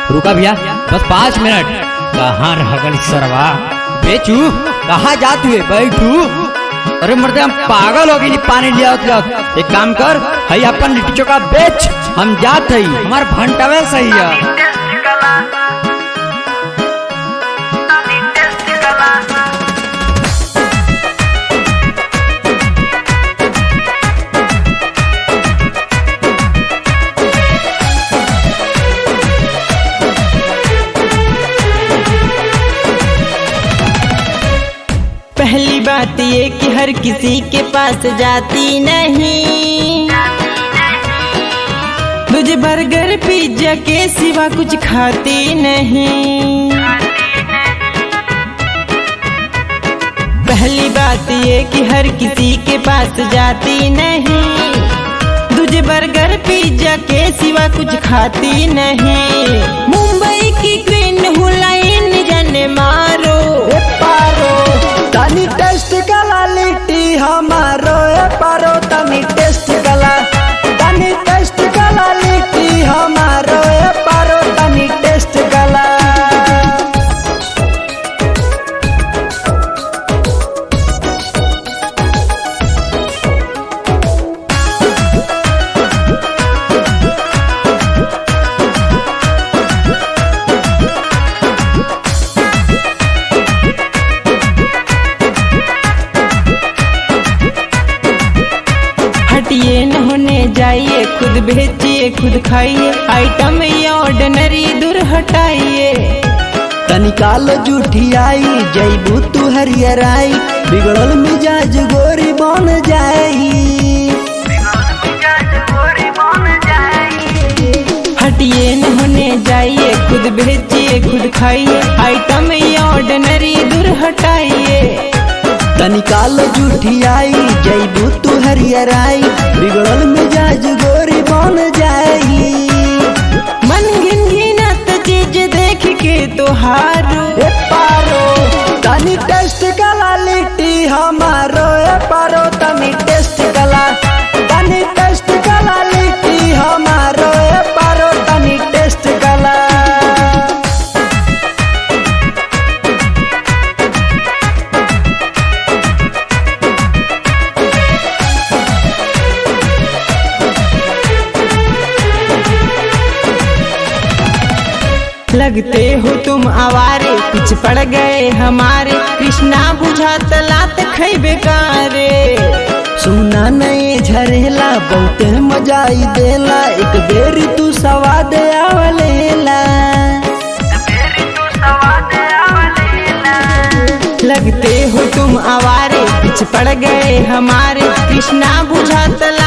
रुका भैया बस 5 मिनट। कहाँ रह गई सरवा? बेचू कहाँ जात हुए? बैठू। अरे मर्दे हम पागल हो गई पानी लिया। एक काम कर, हई अपन लिट्टी चोखा बेच, हम जात हई, हमार भंटावे सही है। पहली बात ये कि हर किसी के पास जाती नहीं, तुझे बर्गर पिज्जा के सिवा कुछ खाती नहीं। पहली बात ये कि हर किसी के पास जाती नहीं, तुझे बर्गर पिज्जा के सिवा कुछ खाती नहीं। मुंबई की क्वीन हूँ, लाइन जन मारो पारो तनी टेस्ट कला लिट्टी हमारो पारो तनी टेस्ट कला, तनी टेस्ट कला लिट्टी हमारो पारो तनी टेस्ट कला। हटिए न होने जाइए, खुद भेजिए खुद खाइए, आइटम ये ऑर्डिनरी दूर हटाइए। तनिकाल जूठी आई जैबू तू हरियर आई, बिगड़ल मिजाज गोरी बन जाई। हटिए न होने जाइए, खुद भेजिए खुद खाइए, आइटम ये ऑर्डिनरी दूर हटाइए। तनिकाल जूठी आई जैबू तू हरियर आई, बिगड़ल मिजाज गोरी बन जाई। मन घिनघिनत चीज देख के तो हारो पारो तनी टेस्ट कला लिट्टी हमारो पारो तनी टेस्ट कला, तनी टेस्ट कला लिट्टी हमारो पारो तनी टेस्ट कला। लगते हो तुम आवारे, पीछे पड़ गए हमारे, कृष्णा बुझा तलात खई बेकारे। सुना नहीं झरेला बहुते मजा आई देला, एक बेरी तू सवाद आवलेला। लगते हो तुम आवारे, पीछे पड़ गए हमारे, कृष्णा बुझा